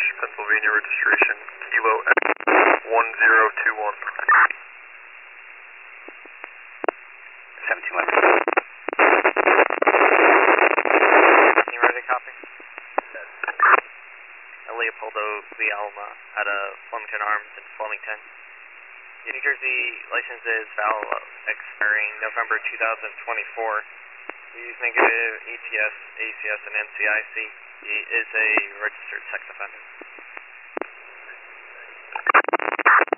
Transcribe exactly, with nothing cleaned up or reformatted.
Pennsylvania registration, Kilo X one zero two one. seventeen one. You ready to copy? Yes. Leopoldo Vialma out of Flemington Arms in Flemington. New Jersey license is valid, expiring November two thousand twenty-four. He's negative E T S, A C S, and N C I C. He is a registered sex offender.